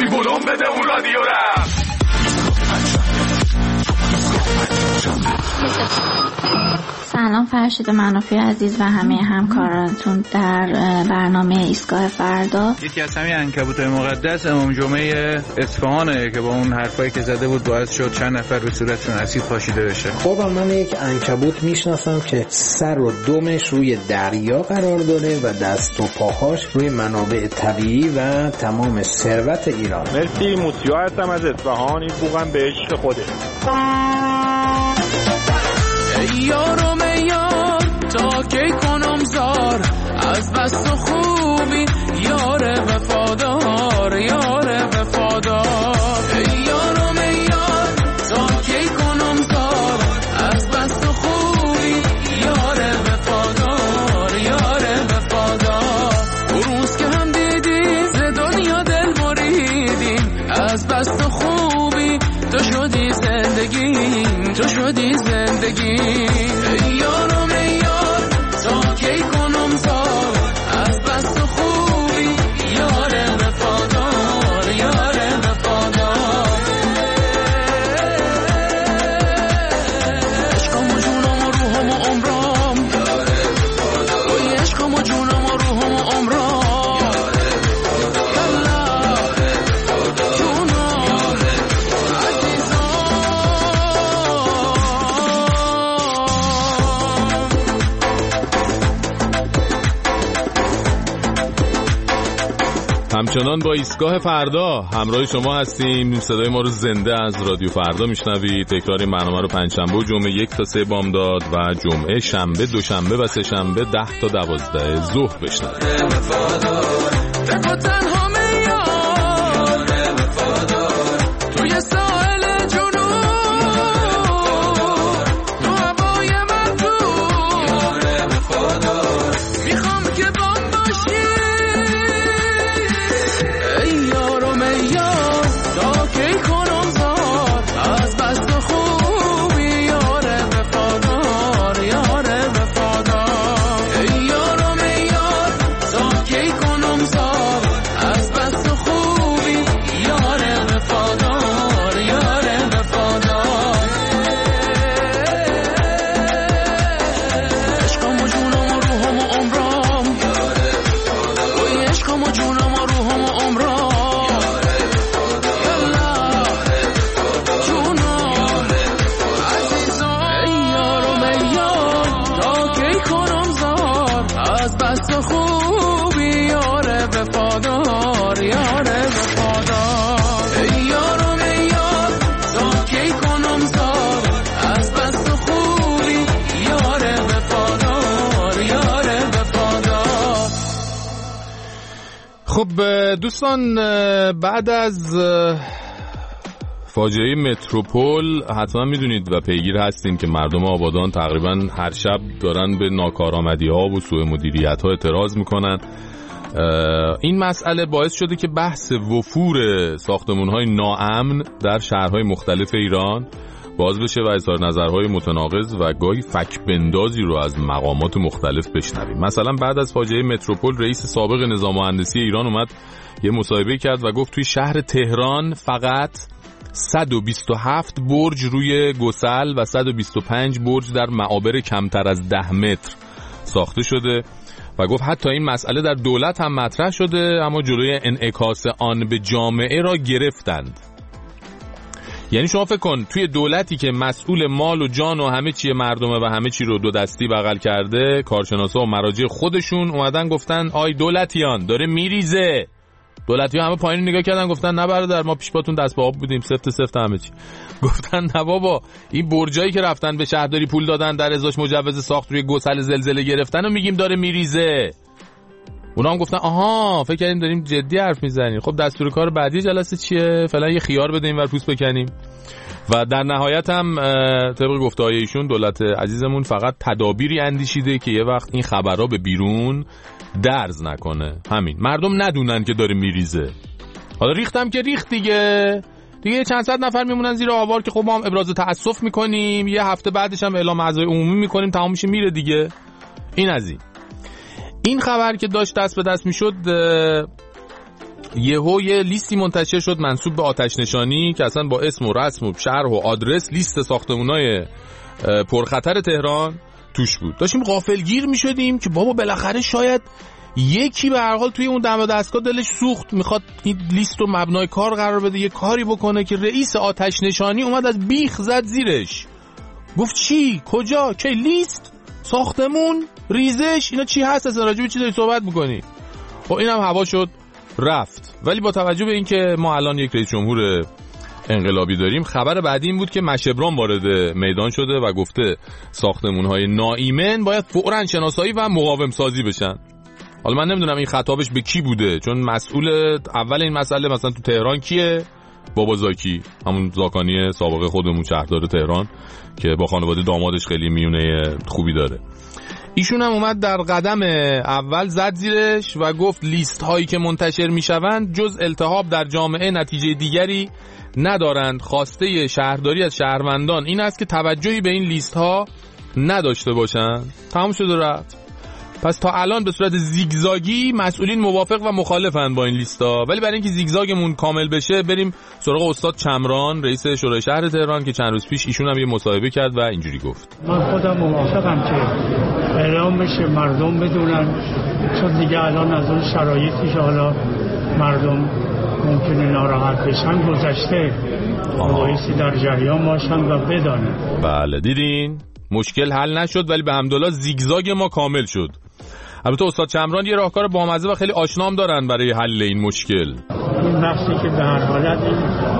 هستی بلوم بده اون رادیو را. سلام فرشید منافی عزیز و همه همکارانتون در برنامه ایستگاه فردا. یکی از همین عنکبوت‌های مقدس امام جمعه اصفهانه که با اون حرفایی که زده بود باعث شد چند نفر به صورتشون اسید پاشیده بشه. خب من یک عنکبوت میشناسم که سر و دمش روی دریا قرار داره و دست و پاهاش روی منابع طبیعی و تمام ثروت ایران. مرسی، موسیو هستم از اصفهان. این بوقم به عشق خوده. یارم یار تا کی کنم زار از بس خوبی یار وفادار یار وفادار. یارم یار تا کی کنم زار از بس خوبی یار وفادار یار وفادار. اون روز که هم دیدیم ز دنیا دل بریدیم از بس خوبی تو شدی زندگیم تو شدی زندگی. یارم یار تا کی کنم زار از بس خوبی یار وفادار یار وفادار. عشقم و جونم و روحم و عمرم یار وفادار. عشقم و جونم و روحم و عمرم همچنان با ایستگاه فردا همراه شما هستیم. صدای ما رو زنده از رادیو فردا میشنوید. تکرار این برنامه رو پنجشنبه و جمعه 1 تا 3 بامداد و جمعه، شنبه، دوشنبه و سه شنبه 10 تا 12 ظهر بشنوید. خب دوستان، بعد از فاجعه متروپول حتما میدونید و پیگیر هستیم که مردم آبادان تقریبا هر شب دارن به ناکارآمدی ها و سوء مدیریت ها اعتراض میکنن. این مسئله باعث شده که بحث وفور ساختمون های ناامن در شهرهای مختلف ایران باز بشه و اظهار نظرهای متناقض و گاهی فک‌بندازی رو از مقامات مختلف بشنویم. مثلا بعد از فاجعه متروپول رئیس سابق نظام مهندسی ایران اومد یه مصاحبه کرد و گفت توی شهر تهران فقط 127 برج روی گسل و 125 برج در معابر کمتر از 10 متر ساخته شده و گفت حتی این مسئله در دولت هم مطرح شده اما جلوی انعکاس آن به جامعه را گرفتند. یعنی شما فکر کن توی دولتی که مسئول مال و جان و همه چی مردمه و همه چی رو دو دستی بغل کرده، کارشناسا و مراجع خودشون اومدن گفتن آی دولتیان داره میریزه. دولتیان همه پایین نگاه کردن گفتن نه برادر ما پیش پاتون دست به آب بودیم، سفت همه چی. گفتن نه بابا این برجایی که رفتن به شهرداری پول دادن در ازاش مجوز ساخت روی گسل زلزله گرفتن و میگیم داره میریزه. اونا هم گفتن آها فکر کردیم داریم جدی حرف میزنیم. خب دستور کار بعدی جلسه چیه؟ فعلا یه خیار بدیم و پوست بکنیم. و در نهایت هم طبق گفته‌های ایشون دولت عزیزمون فقط تدابیری اندیشیده که یه وقت این خبرها به بیرون درز نکنه. همین مردم ندونن که داره میریزه. حالا ریختم که ریخت دیگه چند صد نفر میمونن زیر آوار که خب ما هم ابراز تأسف میکنیم، یه هفته بعدش هم اعلام اعضای عمومی میکنیم، تمام میشه میره دیگه. این از این خبر که داشت دست به دست میشد یهو یه لیستی منتشر شد منسوب به آتش نشانی که اصلا با اسم و رسم و شرح و آدرس لیست ساختمونای پرخطر تهران توش بود. داشتیم غافلگیر میشدیم که بابا بالاخره شاید یکی به هر حال توی اون دم دستگاه دلش سوخت میخواد این لیست رو مبنای کار قرار بده، یه کاری بکنه که رئیس آتش نشانی اومد از بیخ زد زیرش. گفت چی؟ کجا؟ کی؟ لیست؟ ساختمون؟ ریزش؟ اینا چی هست؟ اصلا راجع به چی داری صحبت میکنی؟ خب اینم هوا شد رفت. ولی با توجه به اینکه ما الان یک رئیس جمهور انقلابی داریم، خبر بعدی این بود که مشبران وارد میدان شده و گفته ساختمون‌های ناایمن باید فوراً شناسایی و مقاوم سازی بشن. حالا من نمیدونم این خطابش به کی بوده، چون مسئول اول این مسئله مثلا تو تهران کیه؟ بابا زاکی، همون زاکانی سابقه خودمون شهردار تهران که با خانواده دامادش خیلی میونه خوبی داره. ایشون هم اومد در قدم اول زد زیرش و گفت لیست هایی که منتشر میشوند جز التهاب در جامعه نتیجه دیگری ندارند. خواسته شهرداری از شهروندان این است که توجهی به این لیست ها نداشته باشند. تمام شد و رفت. پس تا الان به صورت زیگزاگی مسئولین موافق و مخالفند با این لیستا، ولی برای اینکه زیگزاگمون کامل بشه بریم سراغ استاد چمران، رئیس شورای شهر تهران، که چند روز پیش ایشون هم یه مصاحبه کرد و اینجوری گفت: من خودم موافقم که اعلام بشه، مردم بدونن، چون دیگه الان از اون شرایطی که حالا مردم ممکنه ناراحت بشن گذشته، بایستی در جریان باشن و بدانن. بله دیدین مشکل حل نشد ولی به حمدالله زیگزاگ ما کامل شد. البته استاد چمران یه راهکار بامزه و خیلی آشنام دارن برای حل این مشکل. این بحثی که به هر حالت این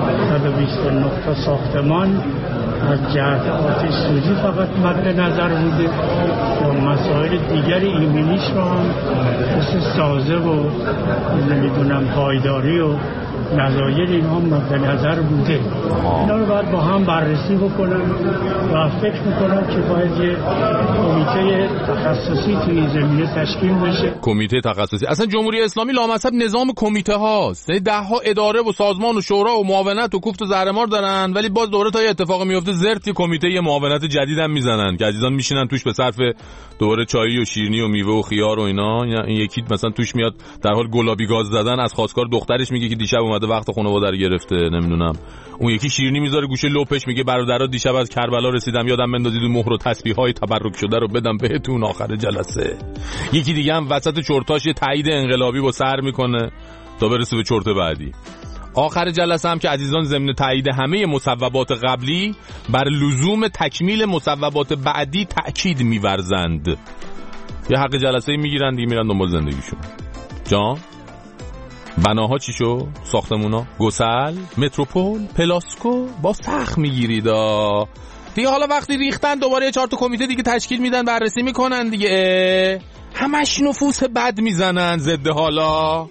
129 تا ساختمان از جهت آتش سوزی فقط مد نظر بوده و مسائل دیگری ایمنیش رو هم مثل سازه و نمیدونم پایداری و نظایر این هم مد نظر بوده. اینا رو باید با هم بررسی بکنم و فکر میکنم که باید یه کمیته تخصصی توی زمینه تشکیل بشه. کمیته تخصصی؟ اصلا جمهوری اسلامی لامصب نظام کمیته هاست. ده ها اداره و سازمان و شورا و معاونت و کوفت و زهرمار دارن، ولی باز دوره تا یه اتفاق میفته زرتی کمیته یه معاونت جدید هم میزنن که عزیزان میشینن توش به صرف دوره چایی و شیرینی و میوه و خیار و اینا. این یکی مثلا توش میاد در حال گلابی گاز زدن، از خواستگار دخترش میگه که دیشب اومده وقت خانواده رو گرفته، نمیدونم. اون یکی شیرینی میذاره گوشه لپش میگه برادرها دیشب از کربلا رسیدم، یادم بندازید اون مهر و تسبیحای تبرک شده رو بدم بهتون آخر جلسه. یکی دیگه هم وسط چرتاش یه تایید انقلابی با سر میکنه تا برسه به چرت بعدی. آخر جلسه هم که عزیزان ضمن تایید همه مصوبات قبلی بر لزوم تکمیل مصوبات بعدی تأکید میورزند. یه حق جلسه میگیرن دیگه میرن دنبال زندگیشون. جان بناها چی شو؟ ساختمونا؟ گسل؟ متروپول؟ پلاسکو؟ با سخت میگیرید دیگه. حالا وقتی ریختن دوباره 4 تا کمیته دیگه تشکیل میدن، بررسی میکنن دیگه. همش نفوس بد میزنن ضد حالا.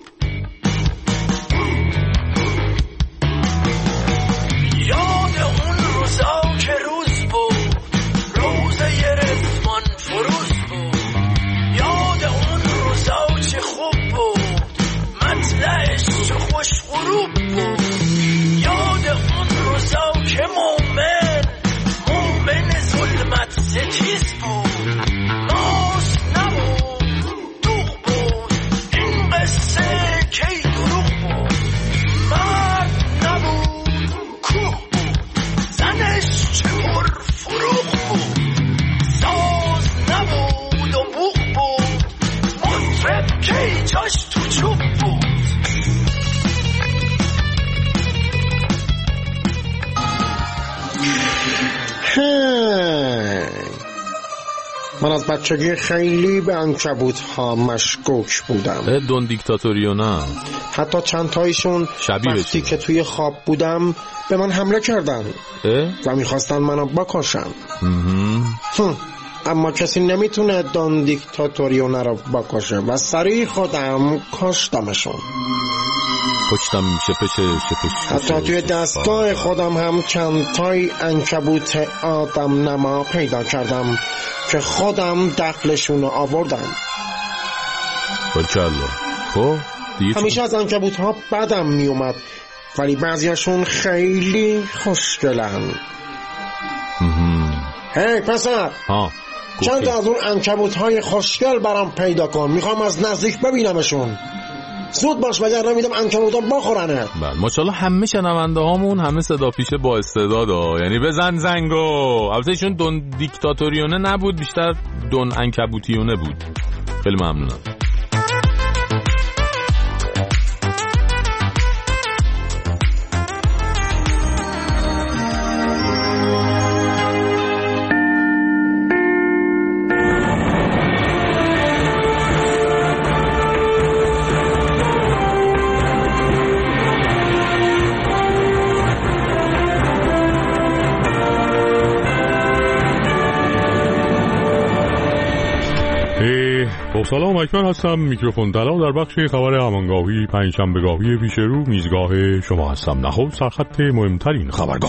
یاد اون روزا که روز بود، روزه یه رزمان فروز بود. یاد اون روزا چه خوب بود، مطلعش چه خوش غروب بود. یاد اون روزا که مومن ظلمت ستیز بود. ماست نبود دوغ بود، این قصه کی دروغ بود. مرد نبود کوه بود، زنش چه پر فروغ بود. ساز نبود و بوغ بود، مطرب کی جاش تو چوب بود. من از بچگی خیلی به عنکبوت ها مشکوک بودم. دون دیکتاتوری و نه، حتی چند تایشون وقتی که توی خواب بودم به من حمله کردن و میخواستن منو بکشن. اما کسی نمیتونه دون دیکتاتوریونه رو بکشه و سریع خودم کشتمشون. حتی توی دستگاه خودم هم چند تای عنکبوت آدم نما پیدا کردم که خودم دخلشون رو آوردم. همیشه از عنکبوت ها بدم میومد، ولی بعضیاشون خیلی خوشگلن. هی پسر، چند از اون عنکبوت های خوشگل برام پیدا کن، میخوام از نزدیک ببینمشون. زود باش وگرنه میدم عنکبوتا بخورنه. بله ماشاءالله همه شنونده هامون همه صدا پیشه با استعدادا، یعنی بزن زنگو. البته ایشون دون دیکتاتوریونه نبود، بیشتر دون عنکبوتیونه بود. خیلی ممنونم. سلام، اکبر هستم. میکروفون طلا در بخش خبر همانگاهی پنجشنبهگاهی پیش رو میزگاه شما هستم. نخست سرخط مهمترین خبرگاه.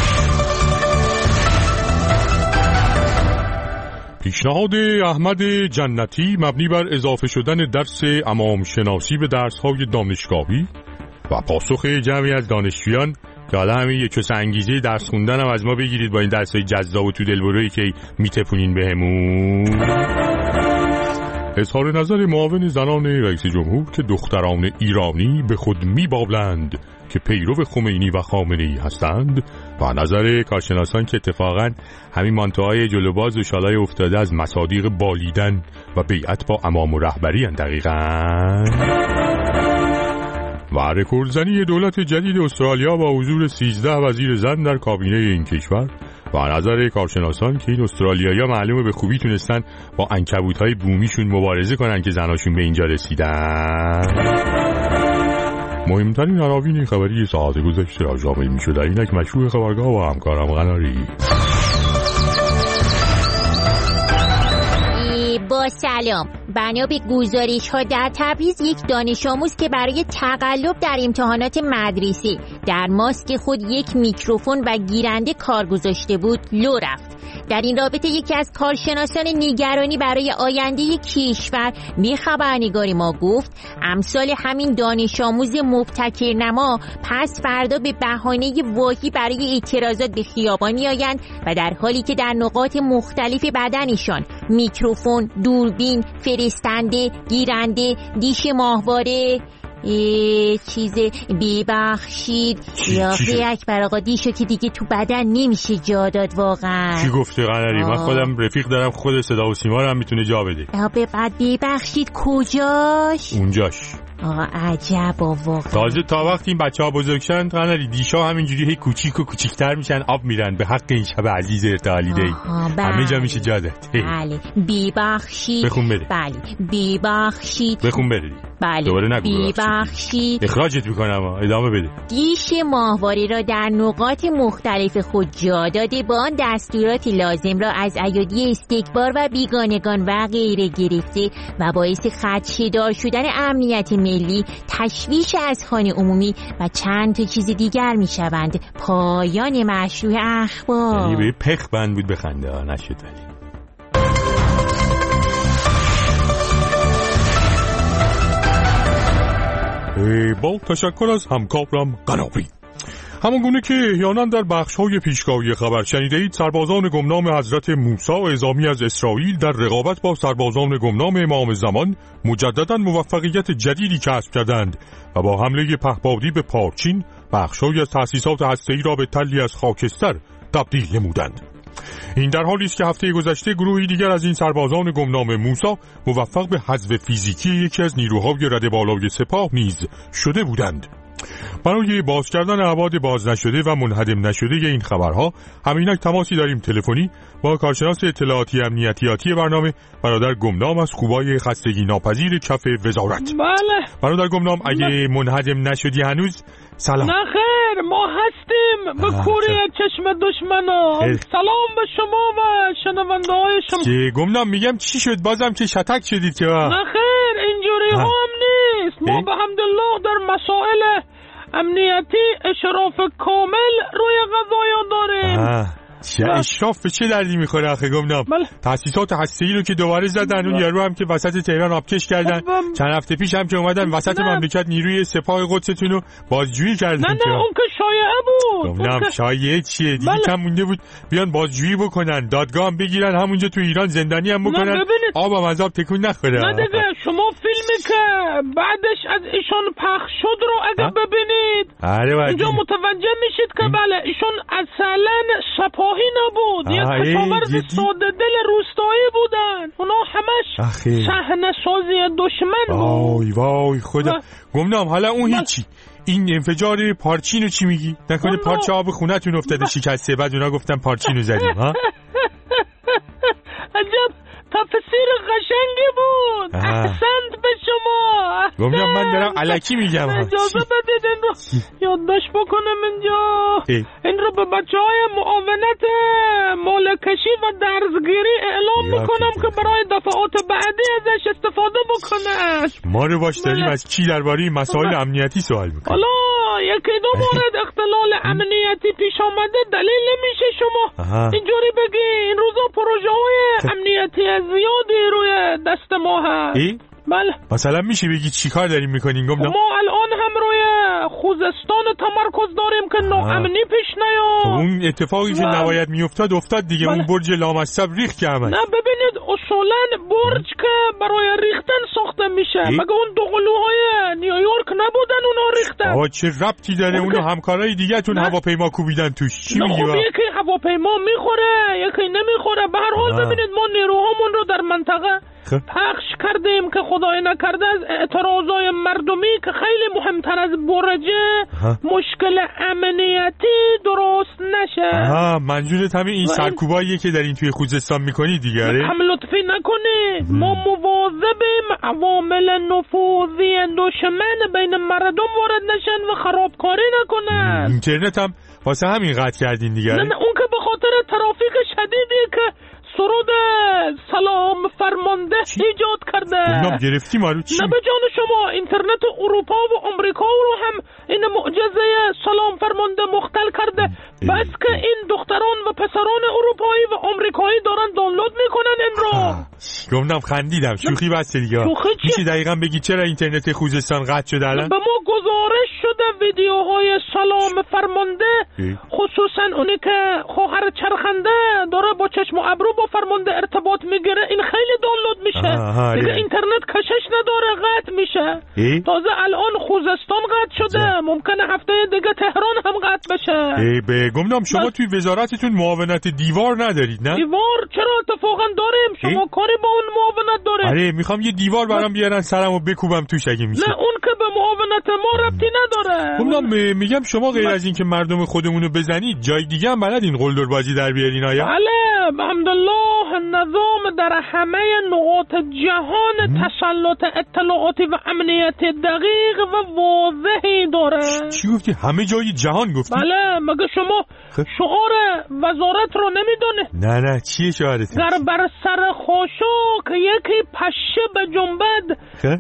پیشنهاد احمد جنتی مبنی بر اضافه شدن درس امام شناسی به درس‌های دانشگاهی و پاسخ جمعی از دانشجویان که حالا همین یک انگیزه درس خوندن هم از ما بگیرید با این درس‌های جذاب و تو دلبرویی که میتپونین بهمون. اظهار نظر معاون زنان رئیس جمهور که دختران ایرانی به خود میبابلند که پیرو خمینی و خامنه‌ای هستند و نظر کارشناسان که اتفاقا همین مانتوهای جلوباز و شالای افتاده از مصادیق بالیدن و بیعت با امام و رهبری هستند دقیقاً. و رکوردزنی دولت جدید استرالیا با حضور 13 وزیر زن در کابینه این کشور و نظر کارشناسان که این استرالیایی‌ها معلومه به خوبی تونستن با عنکبوت‌های بومیشون مبارزه کنن که زناشون به اینجا رسیدن. مهمترین عناوین خبری ساعت گذشته را شامل می‌شد. اینک مشروع خبرگاه و همکارم قناری. با سلام. بنا به گزارش‌ها در تبریز یک دانش آموز که برای تقلب در امتحانات مدرسه در ماسک خود یک میکروفون و گیرنده کار گذاشته بود لو رفت. در این رابطه یکی از کارشناسان نگرانی برای آینده کشور به خبرنگار ما گفت امثال همین دانش آموز مبتکرنما پس فردا به بهانه واهی برای اعتراضات به خیابان میآیند و در حالی که در نقاط مختلف بدنشان میکروفون، دوربین، فرستنده، گیرنده، دیش ماهواره ببخشید یاقی اکبر آقا دیشو که دیگه تو بدن نمیشه جا داد واقعا. چی گفته قناری؟ من خودم رفیق دارم، خود صدا و سیما رو هم میتونه جا بده. ببخشید کجاش؟ اونجاش. آقا عجب واقعا. تازه تا وقتی این بچه‌ها بزرگ شدن قناری دیشا همینجوری هی کوچیک و کوچیک‌تر میشن، آب میرن به حق این شب عزیز ارتحالی دی. همه جا میشه جا داد. بله ببخشید. بخون بده. بله ببخشید. بخون بده. بله دوباره نگو ببخشید. اخراجت میکنم، ادامه بده. دیش ماهواره را در نقاط مختلف خود جا داده با آن دستورات لازم را از ایادی استکبار و بیگانگان و غیره گرفته و باعث خدشه‌دار شدن امنیت ملی، تشویش اذهان عمومی و چند تا چیز دیگر میشوند. پایان مشروع اخبار. یعنی به پخ بند بود بخنده نشد. با تشکر از همکارم قناری. همانگونه که احیانا در بخش‌های پیشگاهی خبر شنیدید، سربازان گمنام حضرت موسی اعزامی از اسرائیل در رقابت با سربازان گمنام امام زمان مجددا موفقیت جدیدی کسب کردند و با حمله پهپادی به پارچین بخش‌هایی از تأسیسات هسته‌ای را به تلی از خاکستر تبدیل نمودند. این در حالی است که هفته گذشته گروهی دیگر از این سربازان گمنام موسی موفق به حذف فیزیکی یکی از نیروهای رده بالای سپاه نیز شده بودند. برای باز کردن ابعاد باز نشده و منهدم نشده این خبرها همینک تماسی داریم تلفنی با کارشناس اطلاعاتی امنیتیاتی برنامه برادر گمنام از خوبای خستگی ناپذیر کف وزارت. بله برادر گمنام، اگه منهدم نشدی هنوز سلام. نه خیر، ما هستیم به کوره چشم دشمنا. سلام به شما و شنونده های شما. چه گمنام میگم چی شد بازم که شتک شدید که؟ نه خیر، اینجوری ها هم نیست. ما به حمدالله در مسائل امنیتی اشراف کامل روی قضایا داریم. اشراف به چه دردی میخوره آخه گمنام؟ تأسیسات هسته‌ای رو که دوباره زدن، اون یارو هم که وسط تهران آبکش کردن، چند هفته پیش هم که اومدن وسط مملکت نیروی سپاه قدستون رو بازجویی کردن. نه اون که شایعه بود. گمنام شایعه چیه؟ دیگه کم مونده بود بیان بازجویی بکنن، دادگاه هم بگیرن، همونجا تو ایران زندانی هم بکنن، آب هم عذاب تکون نخوره. نه دیگه شما فیلمی که بعدش از ایشون پخش شد رو اگه ببینید اینجا متوجه میشید که بله ایشون اصلا سپاهی نبود، یک کشاورز ساده دل روستایی بودن، اونا همش صحنه سازی دشمن بود. وای خدا. گمنام حالا اون هیچی، این انفجار پارچینو چی میگی؟ نکنه پارچه آب خونتون افتاده شکسته بعد اونا گفتن پارچینو زدیم ها؟ عجب تفسیر قشنگی بود. احسنت به شما. گفتم من دارم الکی میگم. اجازه بدید این رو یادداشت بکنم اینجا. این رو به بچه‌های معاونت مالکشی و درزگیری اعلام میکنم که برای دفعات بعدی ازش استفاده بکنن. ما رو باش داریم از کی درباره مسائل امنیتی سوال میکنیم. حالا یکی دو مورد اختلال امنیتی پیش آمده دلیل نمیشه شما اینجوری بگی این روزا پروژه های امنیتی زیادی روی دست ما هست. بله. مثلا میشه بگی چی کار داریم میکنیم؟ ما الان هم روی خوزستان تمرکز داریم که ناامنی پیش نیاد. اون اتفاقی که نباید میافتاد افتاد دیگه. اون برج لامصب ریخت که عمل. نه ببینید اصولا برج که برای ریختن ساخته میشه. مگه اون دو قلوهای نیویورک نبودن اونا ریختن؟ آقا چه ربطی داره؟ اونو همکارای دیگه تون هواپیما کوبیدن توش. چی میگی؟ یکی هواپیما میخوره یکی نمیخوره. به هر حال ببینید ما نیروهامون رو در منطقه پخش کردیم که خدای نکرده از اعتراضای مردمی که خیلی مهمتر از برجه مشکل امنیتی درست نشه. منظورت همین این سرکوباییه که در این توی خوزستان میکنی دیگه؟ هم لطفی نکنید. ما مواظبیم عوامل نفوذی دشمن بین مردم وارد نشن و خرابکاری نکنن. اینترنت هم واسه همین قطع کردین دیگه؟ نه اون که به خاطر ترافیک شدیدی که سرود سلام فرمانده ایجاد کرده. اونم گرفتی مارو چی؟ نه به جان شما اینترنت اروپا و امریکا رو هم این معجزه سلام فرمانده مختل کرده. بس که این دختران و پسران اروپایی و امریکایی دارن دانلود میکنن این رو. گفتم خندیدم. شوخی بس دیگه. میشه دقیقاً بگی چرا اینترنت خوزستان قطع شده الان؟ به ما گزارش شده ویدیوهای سلام فرمانده خصوصا اونی که خواهر چرخنده داره با چشم و ابرو با فرمانده ارتباط میگیره این خیلی دانلود میشه. دیگه اینترنت کشش نداره قطع میشه. تازه الان خوزستان قطع شده. ممکنه هفته دیگه تهران هم قطع بشه. گمنام شما توی وزارتتون معاونت دیوار ندارید نه؟ دیوار چرا اتفاقا داریم. شما کاری با اون معاونت داره؟ آره میخوام یه دیوار برام بیارن سرمو بکوبم توش اگه میشه. نه اون که به معاونت ما ربطی نداره. گمنام میگم شما غیر از این که مردم خودمونو بزنید جای دیگه هم بلدین قلدر بازی در بیارین آیا؟ بله الحمدلله نظام در همه نقاط جهان تسلط اطلاعاتی و امنیتی دقیق و واضحی داره. چی گفتی؟ همه جای جهان گفتی؟ بله مگه شما شعار وزارت رو نمیدونه؟ نه چیه شعارت؟ گر بر سر خاشاک یکی پشه به جنبد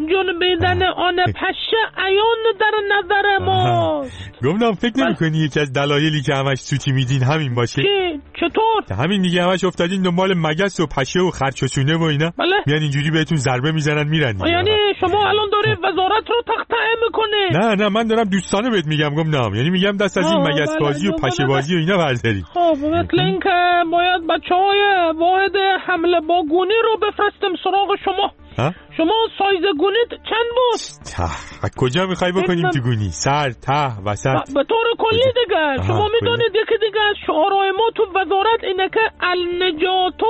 جنبیدن آن پشه عیان در نظر ماست. گفتم فکر نمی‌کنی یکی از دلایلی که همش سوتی میدین همین باشه؟ چطور؟ همین دیگه همش افتادین دنبال مگس و پشه و خرچ و سونه و اینا. میان اینجوری بهتون ضربه میزنن میرن. یعنی شما الان داری وزارت رو تقطیع میکنی؟ نه من دارم دوستانه بهت میگم گمنام. یعنی میگم دست از این مگس بازی و پشه بازی و اینا برداری. خب مثل این که باید بچهای واحد حمله با گونی رو بفرستم سراغ شما. شما سایز گونیت چند بود؟ از کجا میخوای بکنیم تو گونی؟ سر، ته، وسط؟ به طور کلی دیگه. شما میدونید یکی دیگه از شعارهای ما تو وزارت اینه که النجات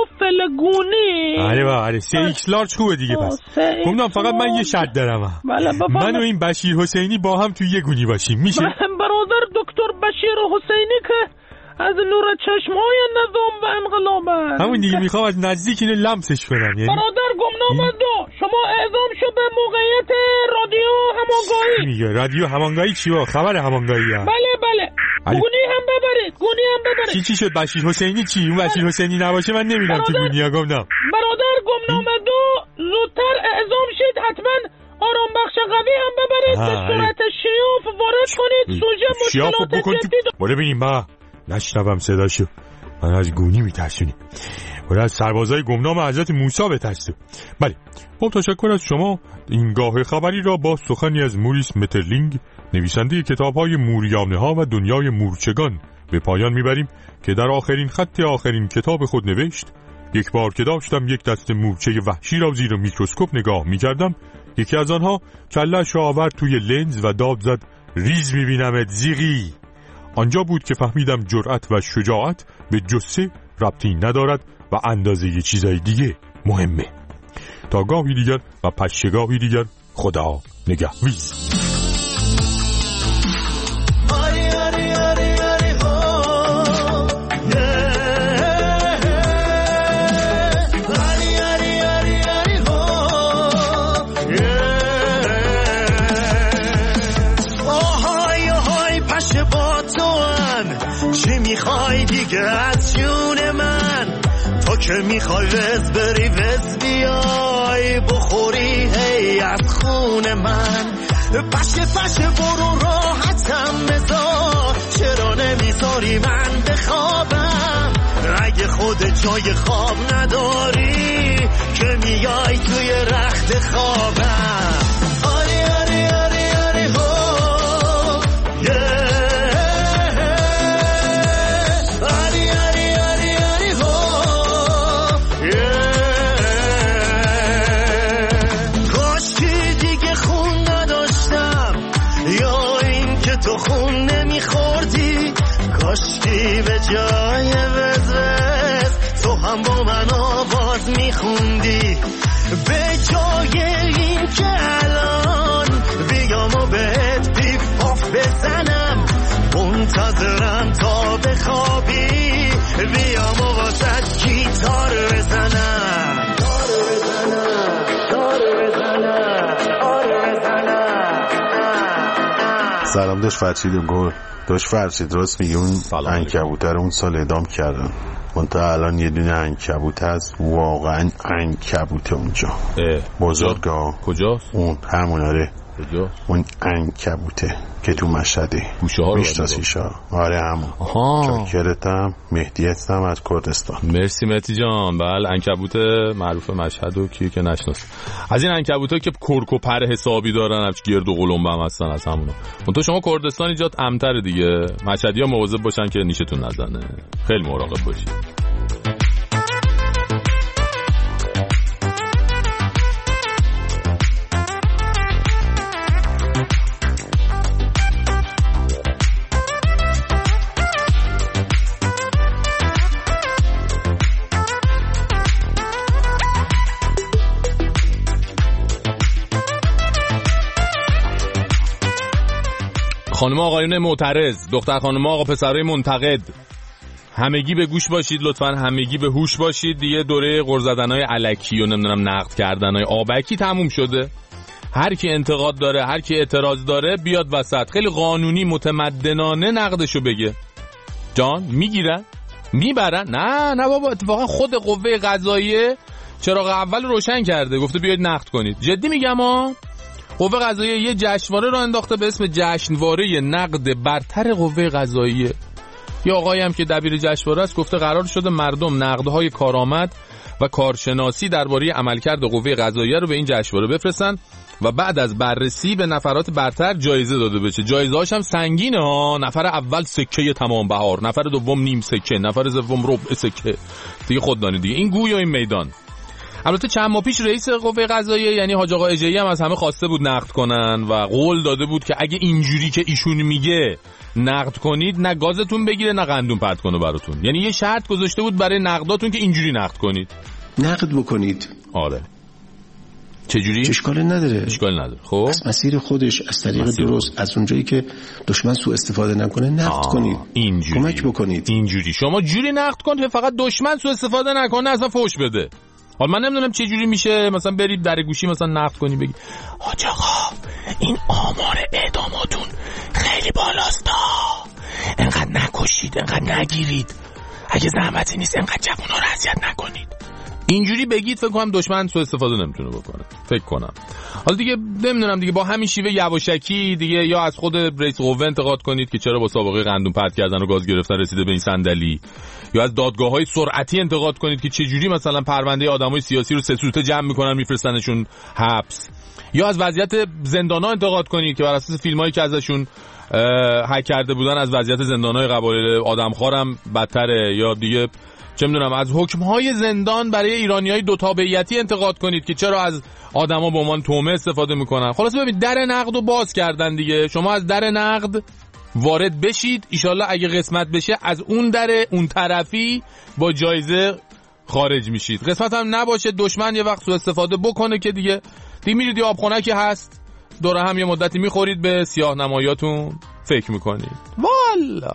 فلگونی. آره 3X لارج خوبه دیگه. پس گفتم فقط من یه شرط دارم. من و این بشیر حسینی با هم تو یه گونی باشیم میشه؟ برادر دکتر بشیر حسینی که از نور چشمای نظام و انقلاب است. همون دیگه میخوام از نزدیک اینو لمسش کنم. یعنی برادر گمنام شما اعزام شو به موقعیت رادیو همانگاهی. میگه رادیو همانگاهی چیه؟ خبر همانگاهی هم. بله گونی هم ببرید. چی شد بشیر حسینی چی؟ اون بشیر حسینی نباشه من نمیرم تو گونیا گمنام. برادر گمنام زودتر اعزام شید. حتما آرام بخش قوی هم ببرید. به صورت شیاف وارد کنید. سوژه مشکلات جدید. ببینیم ما نشنوم صداشو. من از گونی میترسونی. برای از سربازای گمنام حضرت موسی بترسه. بله با تشکر از شما این گاه خبری را با سخنی از موریس مترلینگ نویسنده کتاب‌های موریانه ها و دنیای مورچگان به پایان میبریم که در آخرین خط آخرین کتاب خود نوشت: یک بار که داشتم یک دسته مورچه وحشی را زیر میکروسکوپ نگاه میکردم یکی از آنها کله‌اش را آورد توی لنز و داد زد ریز میبینمت زیغی. آنجا بود که فهمیدم جرأت و شجاعت به جثه ربطی ندارد و اندازه یه چیزای دیگه مهمه. تا گاهی دیگر و پشگاهی دیگر، خدا نگهویز. چی میخوای دیگه از جون من؟ تو که میخوای وز بری وز بیای بخوری هی از خون من. پشه برو راحتم بذار، چرا نمیذاری من بخوابم؟ اگه خودت جای خواب نداری که میای توی رخت خوابم. کاشکی به جای وزوز تو هم با من آواز میخوندی، به جای این که الان بیام و بهت پیف پاف بزنم، منتظرم تا بخوابی بیام و واسه گیتار بزنم. سلام داشت فرشیدم گل داشت فرشید، راست میگه اون عنکبوتر اون سال اعدام کردن، منتها الان یه دونه عنکبوت هست، واقعا عنکبوته اونجا بزرگا. کجاست؟ اون همونه کجا؟ اون عنکبوته که تو مشهده گوشه ها رو میشناسیشا. آره همون. چاکرتم مهدی هستم از کردستان. مرسی مهدی جان. بله عنکبوت معروف مشهد و کیه که نشناسه. از این عنکبوتا که کرک و پر حسابی دارن، همش گرد و قلمبه هم هستن از همونا. تو شما کردستان ایجاد امتر دیگه، مشهدی‌ها مواظب باشن که نیشتون نزنه، خیلی مراقب باشید. خانم آقایون معترض، دختر خانم آقا پسرای منتقد، همگی به گوش باشید لطفاً، همگی به هوش باشید. دیگه دوره غر زدنای الکی و نمیدونم نقد کردنای آبکی تموم شده. هر کی انتقاد داره، هر کی اعتراض داره بیاد وسط، خیلی قانونی متمدنانه نقدشو بگه. جان میگیرن میبرن. نه بابا، اتفاقا خود قوه قضاییه چراغ اول روشن کرده، گفته بیاید نقد کنید. جدی میگم ها، قوه قضاییه یه جشنواره رو انداخته به اسم جشنواره نقد برتر قوه قضاییه. یه آقایی هم که دبیر جشنواره است گفته قرار شده مردم نقدهای کارآمد و کارشناسی درباره عملکرد قوه قضاییه رو به این جشنواره بفرستن و بعد از بررسی به نفرات برتر جایزه داده بشه. جایزه‌هاش هم سنگینه ها. نفر اول سکه تمام بهار، نفر دوم نیم سکه، نفر سوم ربع سکه. دیگه خود دانید دیگه این گوی و این میدان. البته چند ماه پیش رئیس قوه قضاییه یعنی حاج آقا اژه‌ای هم از همه خواسته بود نقد کنن و قول داده بود که اگه اینجوری که ایشون میگه نقد کنید، نه گازتون بگیره نه قندون پرت کنه براتون. یعنی یه شرط گذاشته بود برای نقداتون که اینجوری نقد کنید، نقد بکنید. آره چجوری؟ اشکال نداره. خب از مسیر خودش، از طریق درست، از اونجایی که دشمن سوء استفاده نکنه نقد کنید. اینجوری کمک بکنید. اینجوری شما جوری نقد کنید فقط دشمن سوء استفاده نکنه، اصلا فحش بده. حالا من نمیدونم چه جوری میشه مثلا برید در گوشی مثلا نقد کنی بگی حاج آقا این آمار اعداماتون خیلی بالاست، انقدر نکشید، انقدر نگیرید، اگه زحمتی نیست انقدر جوونا رو اذیت نکنید. اینجوری بگید فکر کنم دشمن سوء استفاده نمیتونه بکنه، فکر کنم. حالا دیگه نمیدونم دیگه با همین شیوه یواشکی دیگه یا از خود رئیس قوه انتقاد کنید که چرا با سابقه قندون پرت کردن و گاز گرفتن رسیده به این صندلی، یا از دادگاه‌های سرعتی انتقاد کنید که چه جوری مثلا پرونده آدمای سیاسی رو سه سوته جمع میکنن میفرستنشون حبس، یا از وضعیت زندان‌ها انتقاد کنید که بر اساس فیلمایی که ازشون هک کرده بودن از وضعیت زندان‌های قبایل آدمخوارم بدتره، یا دیگه چه میدونم از حکم‌های زندان برای ایرانیای دو تابعیتی انتقاد کنید که چرا از آدما به عنوان تومه استفاده میکنن. خلاص ببین در نقد رو باز کردن دیگه. شما از در نقد وارد بشید، ایشالله اگه قسمت بشه از اون در اون طرفی با جایزه خارج میشید. قسمت هم نباشه دشمن یه وقت سوء استفاده بکنه که دیگه میرید یه آبخونکی هست دوره هم یه مدتی میخورید به سیاه نمایاتون فکر میکنید. والا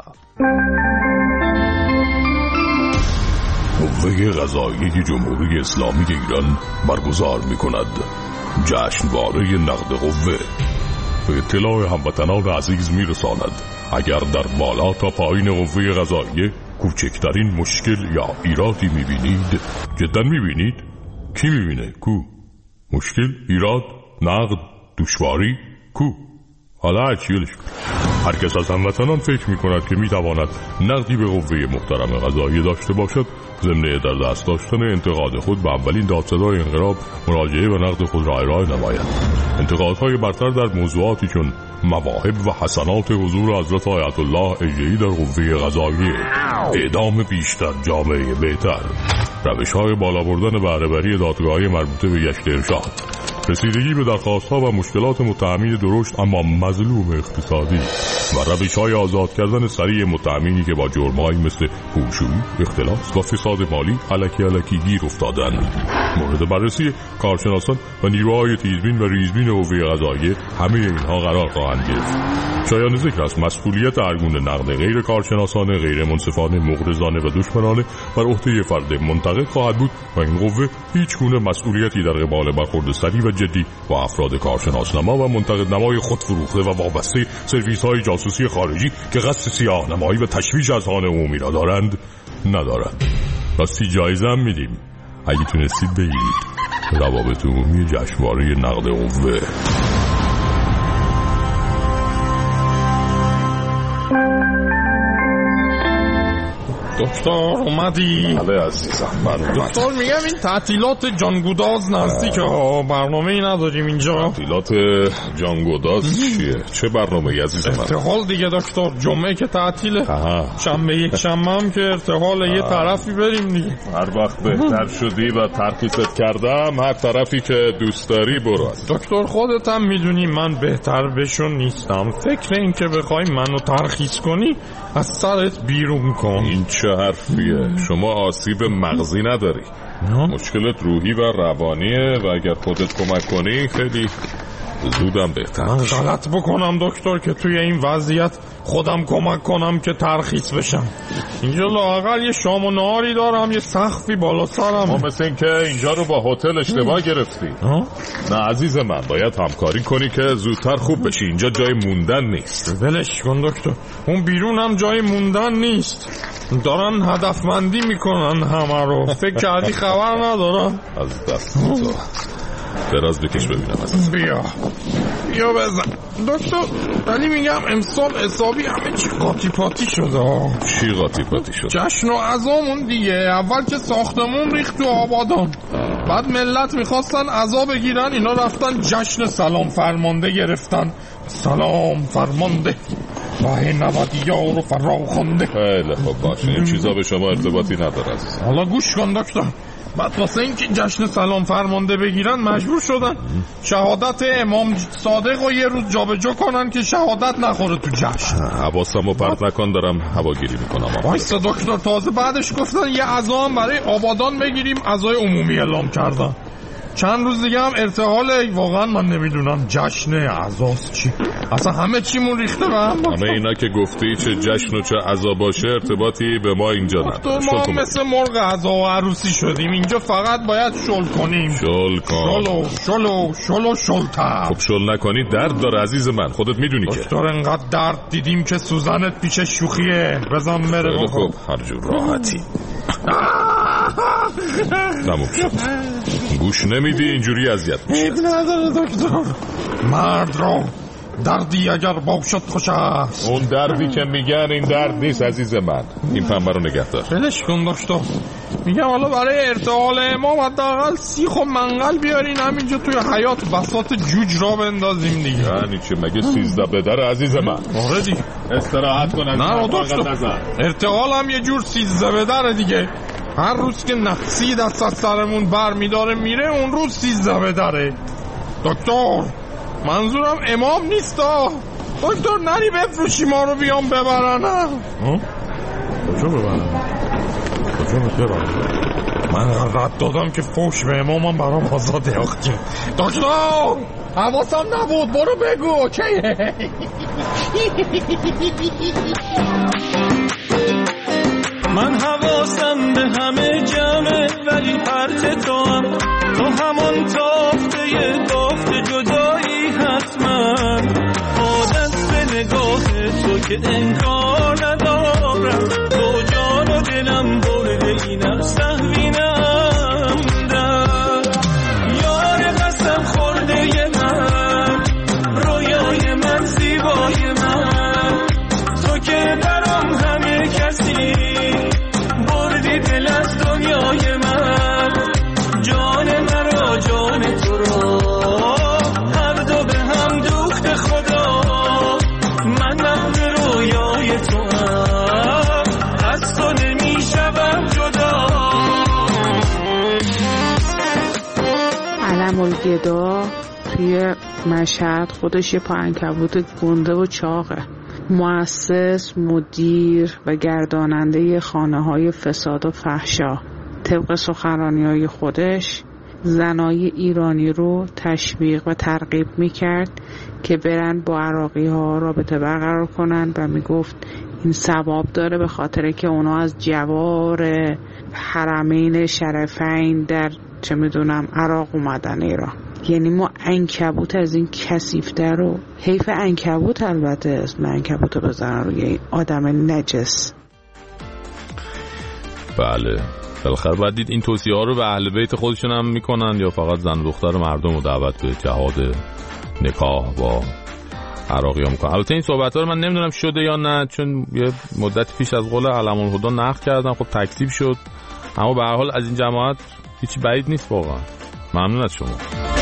قوه قضاییه جمهوری اسلامی ایران برگزار میکند جشنواره نقد قوه. به اطلاع هموطنان عزیز میرساند اگر در بالا تا پایین قوه قضاییه کوچکترین مشکل یا ایرادی میبینید، جدا میبینید؟ کی میبینه؟ کو؟ مشکل؟ ایراد؟ نقد؟ دشواری؟ کو؟ حالا هرچیلش هر کس از هموطنان فکر میکند که میتواند نقدی به قوه محترم قضاییه داشته باشد، ضمن در دست داشتن انتقاد خود به اولین دادسرای انقلاب مراجعه و نقد خود را ارائه نماید. انتقادهای برتر در موضوعاتی چون مواهب و حسنات حضور حضرت آیت الله اجهی در قوه قضاییه، اعدام بیشتر، جامعه بهتر، روش‌های بالا بردن بهره‌وری دادگاهی مربوطه به گشت ارشاد، رسیدگی به درخواست‌ها و مشکلات متهمین درشت اما مظلوم اقتصادی و روش‌های آزاد کردن سریع متهمینی که با جرم‌هایی مثل پولشویی، اختلاس و فساد مالی الکی گیر افتادند. مورد بررسی کارشناسان و نیروهای تیزبین و ریزبین قوه قضاییه همه اینها قرار خواهند گرفت. شایان ذکر است مسئولیت هرگونه نقد غیر کارشناسانه، غیر منصفانه، مغرضانه و دشمنانه بر عهده فرد منتقد خواهد بود و این قوه هیچ گونه مسئولیتی در قبال برخورد سریع و جدی با افراد کارشناسنما و منتقد نمای خود فروخته و وابسته سرویس‌های جاسوسی خارجی که قصد سیاه نمایی و تشویش اذهان عمومی را دارند ندارند. راستی جایزه هم میدیم اگه تونستید بگیرید. روابط عمومی جشنواره نقد قوه. دکتر اومدی؟ بله عزیزم من دکتر میگم این تعطیلات جانگوداز نزدیکه ها، برنامه‌ای نداریم اینجا. تعطیلات جانگوداز چیه؟ چه برنامه‌ای عزیزم من؟ ارتحال دیگه دکتر، جمعه که تعطیله، شنبه یک شنبه هم که ارتحال یه طرفی بریم دیگه. هر وقت بهتر شدی و ترخیصت کردم هر طرفی که دوست داری برو. دکتر خودت هم میدونی من بهتر بشون نیستم. فکر این که بخوای منو ترخیص کنی از سرت بیرون کن. این چه حرفیه؟ شما آسیب مغزی نداری، مشکلت روحی و روانیه و اگر خودت کمک کنی خیلی زودم بهتر. من غلط بکنم دکتر که توی این وضعیت خودم کمک کنم که ترخیص بشم؟ اینجا لااقل یه شام و نهاری دارم، یه سقفی بالا سرم. ما مثل این که اینجا رو با هتل اشتباه گرفتی. نه عزیز من، باید همکاری کنی که زودتر خوب بشی. اینجا جای موندن نیست. ولش کن دکتر، اون بیرون هم جای موندن نیست. دارن هدفمندی میکنن همه رو. فکر کردی خبر ندارم؟ از دست تو دراز بکش ببینم از بیا بزن دکتر. ولی میگم امسال حسابی همه چی قاطی پاتی شده. چی قاطی پاتی شد؟ جشن و عزامون دیگه. اول که ساختمون ریخت تو آبادان، بعد ملت میخواستن عزا بگیرن، اینا رفتن جشن سلام فرمانده گرفتن. سلام فرمانده ماه 90 یارو فرا خونده. خیلی خب باشه، این چیزا به شما ارتباطی نداره عزیزم. حالا گوش کن دکتر. بعد واسه این که جشن سلام فرمانده بگیرن مجبور شدن شهادت امام صادق رو یه روز جابجا کنن که شهادت نخوره تو جشن. حواسمو پرت نکن، دارم هواگیری میکنم. وایسا دکتر، تازه بعدش گفتن یه عزا هم برای آبادان بگیریم، عزای عمومی اعلام کردن. چند روز دیگه هم ارتحاله. واقعا من نمیدونم جشن عزاست چی، اصلا همه چیمون ریخته به هم. همه اینا که گفتی چه جشن و چه عزا باشه ارتباطی به ما اینجا نداره. ما هم مثل مرغ عزا و عروسی شدیم، اینجا فقط باید شل کنیم. شل کن. شلو شلتر. خب شل نکنی درد داره عزیز من، خودت میدونی که. دکتر انقدر درد دیدیم که سوزنت پیش شوخیه. بزن بره. خب هر جور راحتی. تموم شد. گوش نمیدی اینجوری اذیت میشه. عیب نداره دکتر، مرد را دردی اگر باشد خوش است. اون دردی که میگن این درد نیست عزیز من. این پنبه رو نگه دار. ولش کن دکتر. میگم حالا برای ارتحال امام حداقل سیخ و منقل بیارین همینجا توی حیات بساط جوج را بندازیم دیگه. یعنی چه مگه 13 بدر عزیز من؟ آره دیگه. استراحت کن. نه دکتر، ارتحال هم یه جور 13 بدر دیگه. هر روز که نفسی دست از سرمون بر میداره میره اون روز 13 بدره. دکتر منظورم امام نیستا. دکتر نری بفروشی ما رو بیام ببرن. کجا ببرن؟ من رد دادم که فوش به امامم برام آزاده. دکتر حواسم نبود، برو بگو. اوکیه. من حواسم به همه جمعه ولی پرت تو همون تافته بافت جدایی حتما. عادت به نگاه تو که انکار ندارم، تو جان و دلم برده اینم سهوینم در یار قسم خورده من، رویای من زیبای من، تو که برام همه کسی بردی دل از دنیای من، جان مرا جان تو را هر دو به هم دوخت خدا. من نقل رویای تو هم از تو نمی شدم جدا. علم الگدا توی مشهد خودش یه پا عنکبوت گنده و چاقه. مؤسس، مدیر و گرداننده خانه‌های فساد و فحشا. طبق سخنرانی‌های خودش زنای ایرانی رو تشویق و ترغیب می‌کرد که برن با عراقی‌ها رابطه برقرار کنن و میگفت این ثواب داره به خاطر که اونا از جوار حرمین شرفین در چه میدونم عراق اومدن ایران. یعنی ما عنکبوت از این کثیف‌تر رو، حیف عنکبوت البته اسم عنکبوت رو بزنن روی این آدم نجس. بله بالاخره باید دید این توصیه ها رو به اهل بیت خودشون هم میکنن یا فقط زن و دختر مردم رو دعوت به جهاد نکاح با عراقی ها میکنن. البته این صحبت ها رو من نمیدونم شده یا نه، چون یه مدت پیش از قول علم الهدی نقل کردم، خب تکذیب شد، اما به هر حال از این جماعت هیچ بعید نیست واقعا. ممنون از شما.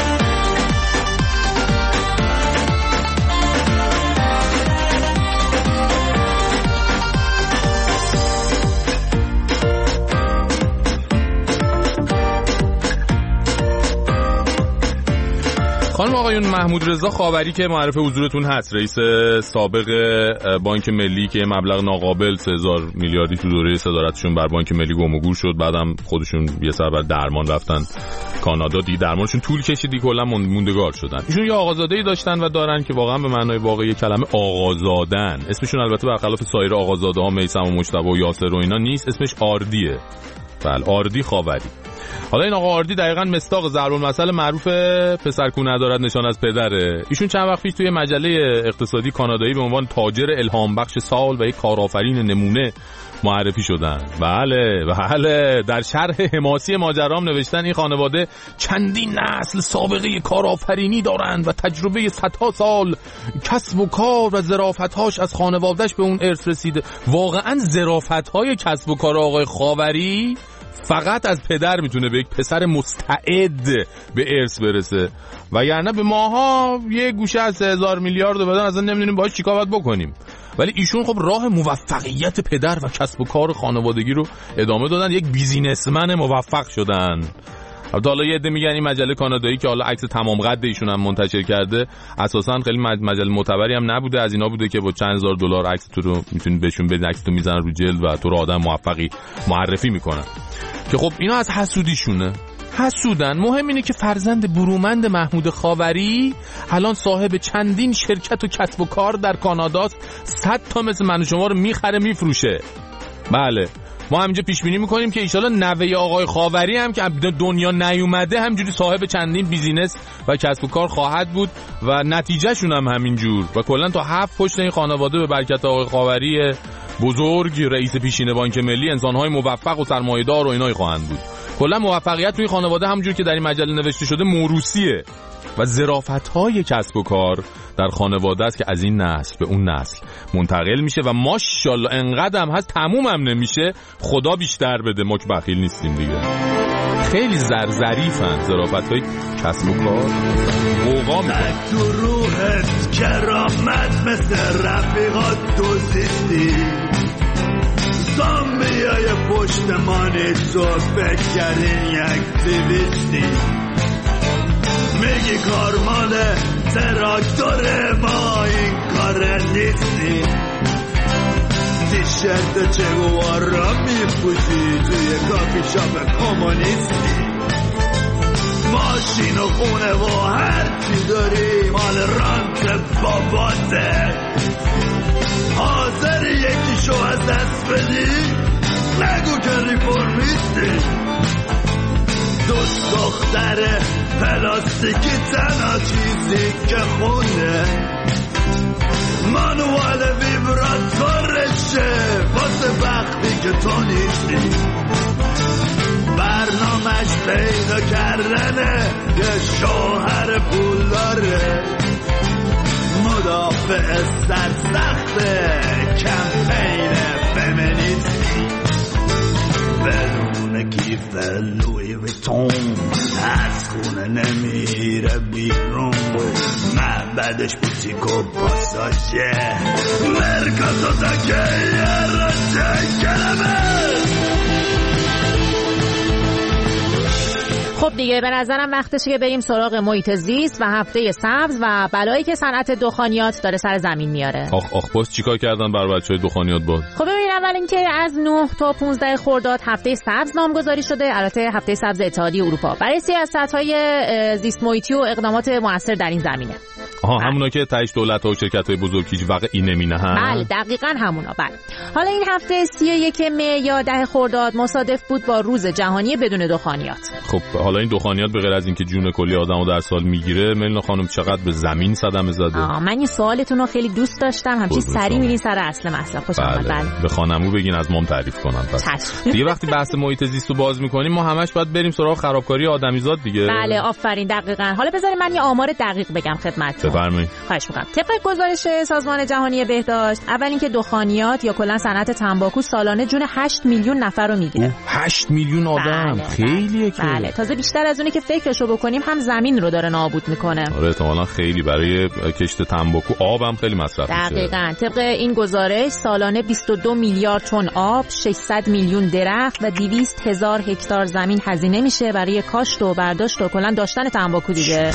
خانم آقایون، محمود رضا خاوری که معرف حضورتون هست، رئیس سابق بانک ملی که مبلغ ناقابل 3000 میلیاردی تو دوره صدارتشون بر بانک ملی گم و گور شد، بعدم خودشون یه سر بر درمان رفتن کانادا، دیگه درمانشون طول کشید، دیگه کلا موندگار شدن. ایشون یه آقازاده‌ای داشتن و دارن که واقعا به معنای واقعی کلمه آقازادن. اسمشون البته برخلاف سایر آقازاده‌ها میثم و مجتبی و یاسر و اینا نیست، اسمش آردیه. بله آردی خاوری. حالا این آقا آردی دقیقاً مصداق ضرب المثل معروف پسر کو ندارد نشان از پدره. ایشون چند وقت پیش توی مجله اقتصادی کانادایی به عنوان تاجر الهام بخش سال و یک کارآفرین نمونه معرفی شدن. بله در شرح حماسی ماجرام نوشتن این خانواده چندین نسل سابقه کارآفرینی دارند و تجربه صدها سال کسب و کار و ظرافت‌هاش از خانواده‌اش به اون ارث رسیده. واقعاً ظرافت‌های کسب و کار آقای خاوری فقط از پدر میتونه به یک پسر مستعد به ارث برسه، وگرنه به ماها یه گوشه از 3000 میلیارد رو بدن اصلا نمیدونیم باهاش چیکار باید بکنیم. ولی ایشون خب راه موفقیت پدر و کسب و کار خانوادگی رو ادامه دادن، یک بیزینسمن موفق شدن. حالا یه عده میگن این مجله کانادایی که حالا عکس تمام قد ایشون هم منتشر کرده اساسا خیلی مجله معتبری هم نبوده، از اینا بوده که با چند هزار دلار عکس تو رو میتونید بهشون بدین، عکس تو میزنن رو جلد و تو رو آدم موفقی معرفی میکنن، که خب اینا از حسودیشونه. حسودن. مهم اینه که فرزند برومند محمود خاوری الان صاحب چندین شرکت و کسب و کار در کاناداست، 100 تا مثل من و شما رو میخره میفروشه. بله ما همینجا پیش بینی میکنیم که ایشالا نوه آقای خاوری هم که دنیا نیومده همینجوری صاحب چندین بیزینس و کسب و کار خواهد بود و نتیجهشون هم همینجور و کلا تا 7 پشت این خانواده به برکت آقای خاوری بزرگ رئیس پیشین بانک ملی انسان‌های موفق و سرمایه‌دار و اینایی خواهند بود. کلا موفقیت توی خانواده همونجور که در این مجله نوشته شده موروثیه و ظرافت‌های کسب و کار در خانواده است که از این نسل به اون نسل منتقل میشه و ماشاءالله انقدر هم هست تموم هم نمیشه، خدا بیشتر بده، ما که بخیل نیستیم دیگه. خیلی ظریفن ظرافت‌های کسب و کار. قوقا میکنن تو روحت کرامت مثل رفیقات دوزیدی، زامبیای پشتمانی تو فکر کردین یک دیویستی میگی کارمان تراکتور ما این کار نیستی تیشرت چگوارا میپوشی توی کافی شاپ کمونیستی ماشین و خونه و هر چی داری مال رانت باباته حاضر یکیشو از دست بدی نگو که ریفورمیستی دوست دختر پلاستیکی تنها چیزی که خونه مانوال ویبراتورشه واسه وقتی که تو نیستی برنامه‌اش پیدا کردنه یه شوهر پول داره مدافع سرسخته کمپین فمینیستی بدون کیف لوی ویتون از خونه نمیره بیرون معبدش بوتیک و پاساژه مرکز و تکه یه راجه کلمه. خب دیگه به نظرم وقتشه که بریم سراغ محیط زیست و هفته سبز و بلایی که صنعت دخانیات داره سر زمین میاره. آخ باز چیکار کردن برای بچهای دخانیات باز؟ خب ببین اول اینکه از 9 تا 15 خرداد هفته سبز نامگذاری شده، البته هفته سبز اتحادیه اروپا برای سیاست‌های زیست محیطی و اقدامات مؤثر در این زمینه. همونا که تایش دولت‌ها و شرکت‌های بزرگ هیچ وقت نمی‌نهن. بله دقیقاً همونا. بله حالا این هفته 31 می یا 10 خرداد مصادف بود با روز جهانی بدون دخانیات. خب حالا این دخانیات به غیر از اینکه جون کلی آدمو در سال میگیره، ملینا خانم چقدر به زمین صدمه زده؟ من این سوالتون رو خیلی دوست داشتم، همچین سریع میرین سر اصل مطلب. خوش اومد. بله به خانمو بگین از مام تعریف کنن. پس دیگه وقتی بحث محیط زیست رو باز می‌کنیم ما همش باید بریم سراغ خرابکاری آدمیزاد دیگه. بله آفرین دقیقاً. حالا بذارید من یه آمار دقیق بگم خدمتتون. بفرمایید. خواهش می‌کنم. طبق گزارش سازمان جهانی بهداشت، اول اینکه دخانیات یا کلا صنعت تنباکو سالانه جون 8 میلیون نفر رو میگیره. 8 میلیون آدم خیلیه که. بله تازه بیشتر از اونی که فکرشو بکنیم هم زمین رو داره نابود میکنه. آره احتمالاً خیلی برای کشت تنباکو آب هم خیلی مصرف میشه. دقیقاً. طبق این گزارش سالانه 22 میلیارد تن آب، 600 میلیون درخت و 200,000 هکتار زمین هزینه میشه برای کاشت و برداشت و کلا داشتن تنباکو دیگه.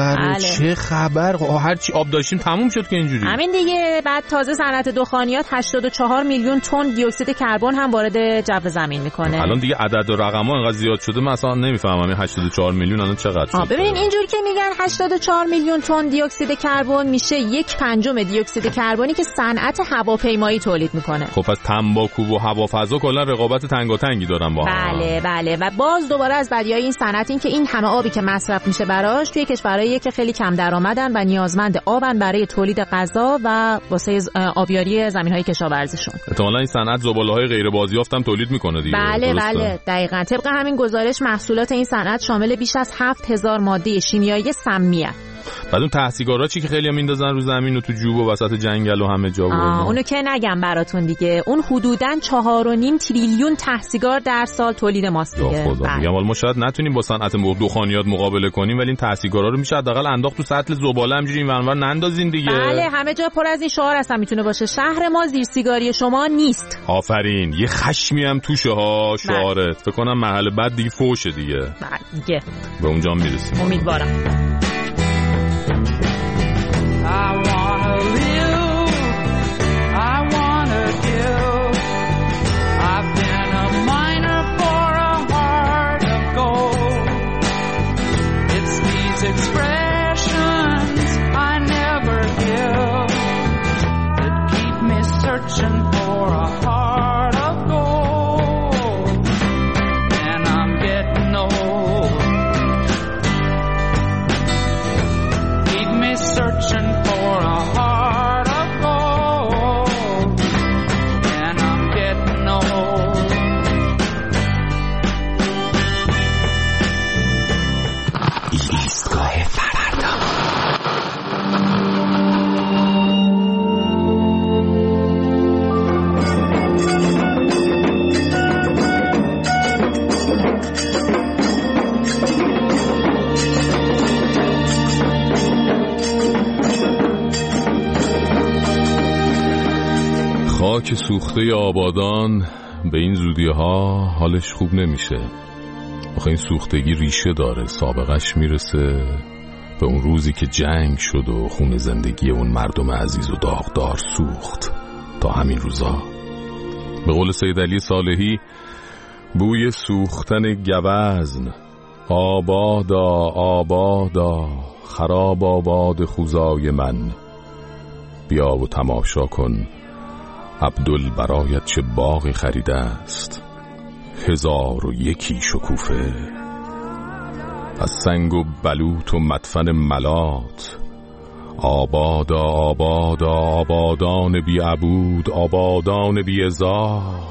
چه خبر؟ هر چی آب داشتیم تموم شد که اینجوری. همین دیگه. بعد تازه صنعت دخانیات 84 میلیون تن دی اکسید کربن هم وارد جو زمین میکنه. الان دیگه عدد و رقم‌ها انقدر زیاد شده من اصلا نمیفهمم 84 میلیون الان چقدر شد. ببین اینجوری که میگن 84 میلیون تن دی اکسید کربن میشه 1/5 دی اکسید کربنی که صنعت هواپیمایی تولید میکنه. خب پس تنباکو و هوافضا کلا رقابت تنگاتنگی دارن با هم. بله و باز دوباره از بدیهای این صنعت این که این همه آبی که مصرف میشه براش توی کشورهایی که خیلی کم درآمدن و نیازمند آبن برای تولید غذا و واسه آبیاری زمین‌های کشاورزیشون. احتمالاً این صنعت زباله‌های غیر بازیافت هم تولید میکنه دیگه. بله دقیقاً. طبق همین گزارش محصولات این صنعت شامل بیش از 7000 ماده شیمیایی سمیه. بعد اون تحصیگارا چی که خیلی میندازن رو زمین و تو جوب و وسط جنگل و همه جا. اونو که نگم براتون دیگه. اون حدوداً 4.5 تریلیون تحصیگار در سال تولید ماست دیگه. خدا میگم ما شاید نتونیم با صنعت دخانیات مقابله کنیم ولی این تحصیگارا رو میشه حداقل انداخت تو سطل زباله همجوری اینور نندازین دیگه. بله همه جا پر از این شعار هستن میتونه باشه شهر ما زیر سیگاری شما نیست. آفرین. یه خشمی هم توشه ها شعاره. فکر کنم مرحله بعد دیگه فوشه دیگه. دیگه به اونجا میرسیم. امیدوارم. I wanna live, I wanna give. I've been a miner for a heart of gold. It's these expressions I never give that keep me searching for a heart of gold. And I'm getting old. Keep me searching for a heart of gold, and I'm getting old. ایستگاه فردا. خاک سوخته آبادان به این زودی ها حالش خوب نمیشه. آخه این سوختگی ریشه داره، سابقش میرسه به اون روزی که جنگ شد و خون زندگی اون مردم عزیز و داغدار سوخت. تا همین روزا به قول سید علی صالحی بوی سوختن گوزن آبادا آبادا خراب آباد خوزای من، بیا و تماشا کن عبدال برایت چه باغی خریده است، 1001 شکوفه از سنگ و بلوط و مدفن ملات. آبادا آبادا آبادان بی عبود، آبادان بی ازار.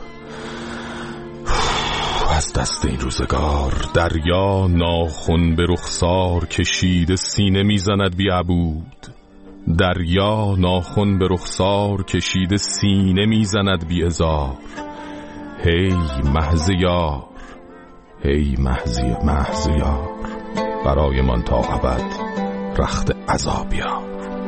از دست این روزگار دریا ناخن به رخسار کشیده سینه میزند بی عبود. دریا ناخن به رخسار کشیده سینه میزند بی ازار. هی محض یار، هی محض یار، برای من تا ابد رخت عذاب یار.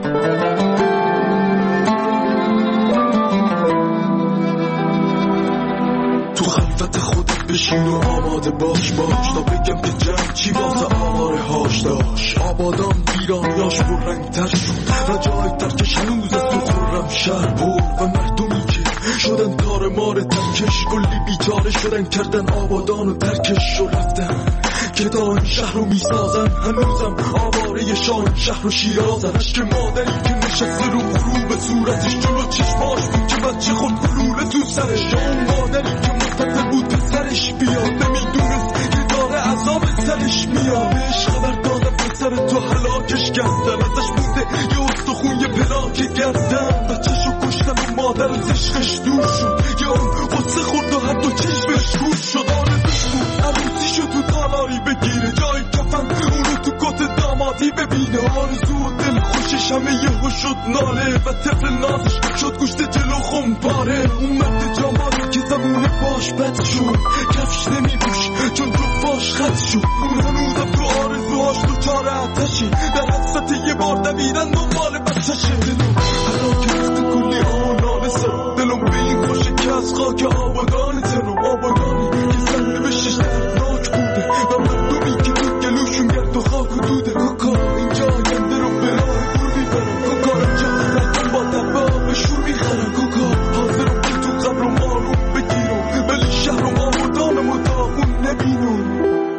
تو خلوت خودت بشین و آماده باش تا بگم که جمع چی واسه آواره هاش داشت. آبادان ایرانیاش پررنگتر شد و جای ترکش هنوز از تو خورم شهر پر و مردمی که شدن تار مار ترکش، کلی بیچاره شدن کردن آبادان و ترکش و رفتن که دان شهر رو میسازن. هنوزم آواره شاهین شهر و شیرازن. عشق مادری که نشسته رو غروب صورتش جلو چشماش بود که بچه خود گلوله تو سرش. اون مادری که منتظر بود پسرش بیاد، نمیدونست که داره عذاب سرش میاد. بهش خبر دادم پسر تو هلاکش کردن، ازش بوده یه استخون یه پلاک گردن. بچه‌شو کشتن و مادر از عشقش دور شد، یه اون قصه خورد و هر دو چشمش کور شد. آرزوش بود عروسیشو تو تالاری بگیره، جای کفن اونو تو کت دامادی ببینه. آرزو و دل خوشش همه یهو شد ناله و طفل نازش شد گوشت جلو خمپاره. اون مرد جوانی که زمونه باش بد شد، کفش نمیبوش چون جفاش خط شد. اون هنوزم تو آرزوهاش تو چار آتشی، در حسرت یه بار دویدن دنبال بچه‌شه. دلم هلا گرفت کلی آنان سر، دلم به این خوشه که از خاک آبادان تنم. آبادانی که سرنوشتش دردناک بوده و مردمی که تو گلوشون گرد و خاک و دوده. کوکا اینجا آینده رو به راه دور میبرم، کوکا اینجا رفتن با دبا به شور میخرم. کوکا حاضرم که تو قبر و مارو بگیرم، ولی شهر و آبادانم و داغون نبینم.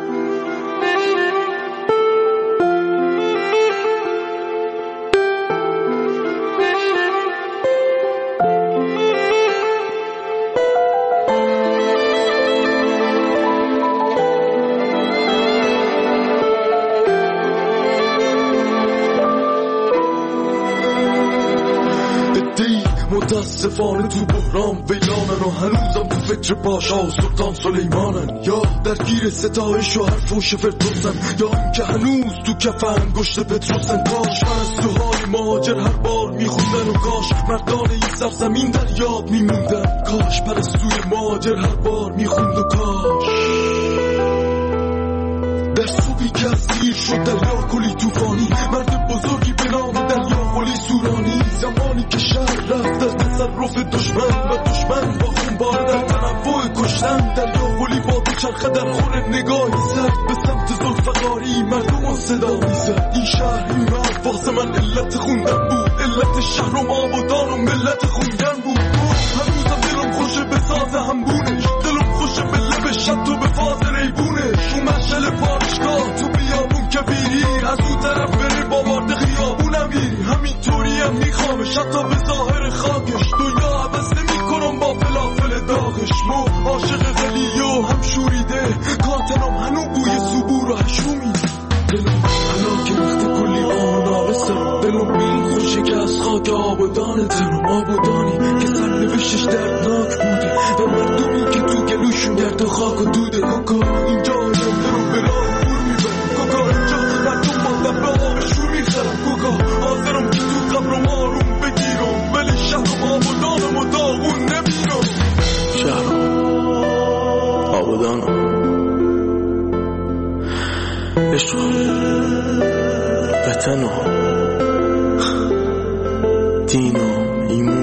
متاسفانه تو بحران ویلانن و هنوزم تو فکر پاشا و سلطان سلیمانن، یا درگیر ستایش و حرف و شفرتوسن، یا این که هنوز تو کف انگشت پتروسن. کاش پرستوهای مهاجر هر بار میخوندن و کاش مردان این سرزمین در یاد میموندن. کاش پرستوی مهاجر هر بار میخوند و کاش در صوبی که از دیر شد دریا کلی توفانی، مرد بزرگی به نام دریا قلی سورانی. زمانی که شهر رفت از تصرف دشمن و دشمن با خونبار در تنوع کشتن. دریا قلی با دوچرخه در خور نگاهی زد به سمت ذوالفقاری، مردم و صدا میزد. این شهر این رفت واسه من علت خوندن بود، علت شهرم آبادان و ملت خوندن بود. هنوزم دلم خوشه به ساز همبونش، دلم خوشه به لب شد و به فاز ریبونش. اون مشعل بارشگاه تو بیابون کبیری، از اون طرف بری با وارد خیابونم میری. همینطوری هم میخوامش حتی به ظاهر خاکش، دنیا عوض نمی کنم با فلافل داغش. مو عاشق غلی و هم شوریده، کاتنم هنو بوی سبور و هشومی. دلم حالا که وقت کلی آناره سرم، دلم این خوشه که از خاک آبادان تنم. آبادانی که سرنوشتش دردناک بوده و مردمی که تو گلوشون گرد و خاک و دوده. کوکا اینجا آینده رو به راه دور میبرم، کوکا اینجا مردم با دبه ها به شور میخرم. کوکا حاضرم که تو قبر و ماروم بگیرم، ولی شهرم آبادانم و داغون نبینم. شهرم آبادانم عشقم وطنم دین و ایمون